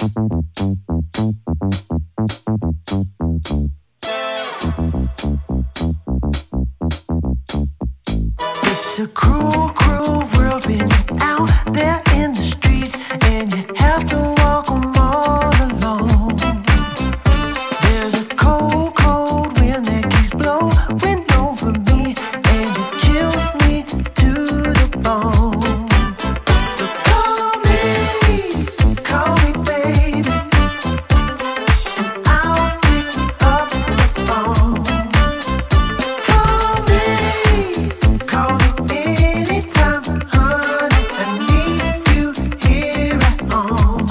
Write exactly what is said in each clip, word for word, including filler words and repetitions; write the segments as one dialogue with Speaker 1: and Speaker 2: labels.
Speaker 1: It's a cruel, cruel world when you're out there in the streets and you have to walk 'em all alone. There's a cold, cold wind that keeps blowing over me and it chills me to the bone. So call me, call me baby, and I'll pick up the phone. Call me, call me anytime, honey, I need you here at home.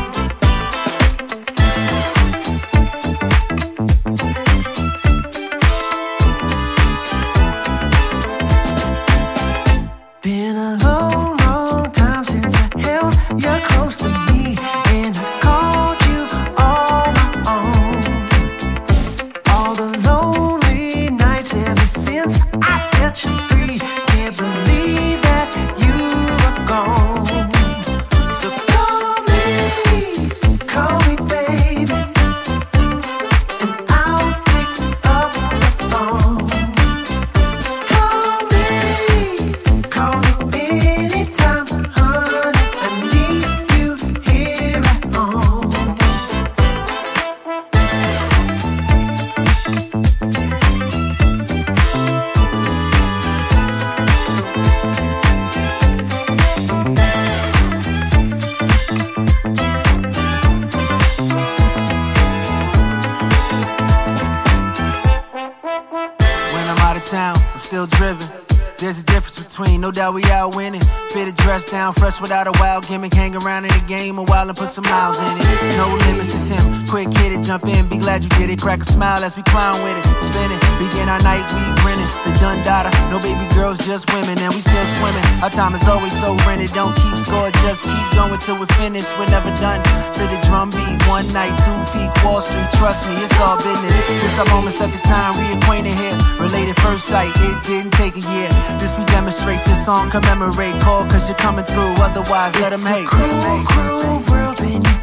Speaker 1: Been a long, long time since I held you close to me and I called you all my own. All the lonely nights ever since I set you free, can't believe that you are gone. So call me, call me baby, and I'll pick up the phone. Call me, call me anytime, honey, I need you here at home. When I'm out of town, I'm still driven. There's a difference between, no doubt we out winning. Fitted dress down, fresh without a wild gimmick. Hang around in the game a while and put some miles in it. No limits, it's him. Quick hit it, jump in, be glad you did it. Crack a smile as we clown with it. Spin it, begin our night, we grinning. The done data, no baby girls, just women. And we still swimming. Our time is always so rented. Don't keep score, just keep going till we're finished. We're never done. To the drum beat, one night, two peak, Wall Street. Trust me, it's all business. This our moment, step the time, reacquainted here. Related first sight, it didn't take a year. This we demonstrate, this song commemorate. Call cause you're coming through, otherwise let them hate. It's a cruel, cruel world when you